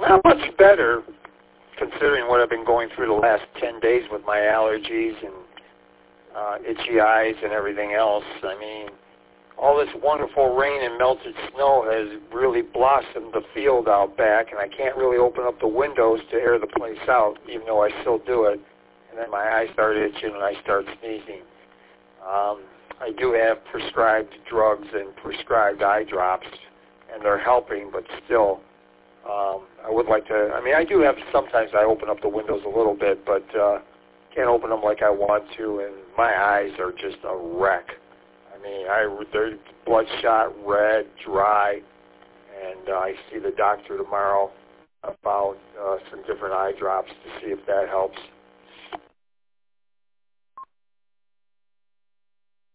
Not much better, considering what I've been going through the last 10 days with my allergies and itchy eyes and everything else. I mean, all this wonderful rain and melted snow has really blossomed the field out back, and I can't really open up the windows to air the place out, even though I still do it. And then my eyes start itching and I start sneezing. I do have prescribed drugs and prescribed eye drops, and they're helping, but still, I would like to, I mean, I do have, sometimes I open up the windows a little bit, but can't open them like I want to, and my eyes are just a wreck. I mean, they're bloodshot, red, dry, and I see the doctor tomorrow about some different eye drops to see if that helps.